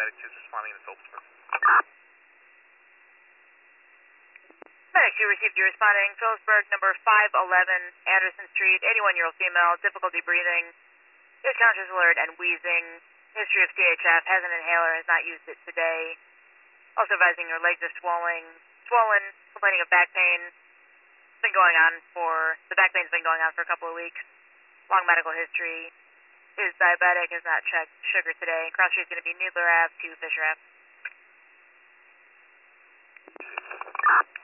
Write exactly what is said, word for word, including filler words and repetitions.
Medic two is responding to Phillipsburg. Medic two received you responding. Phillipsburg, number five eleven, Anderson Street, eighty-one-year-old female, difficulty breathing, is conscious alert and wheezing, history of C H F, has an inhaler, has not used it today. Also advising your legs are swelling, swollen, complaining of back pain. It's been going on for, the back pain's been going on for a couple of weeks. Long medical history. Is diabetic, has not checked sugar today. Cross street is going to be Needler Ave to Fisher Ave.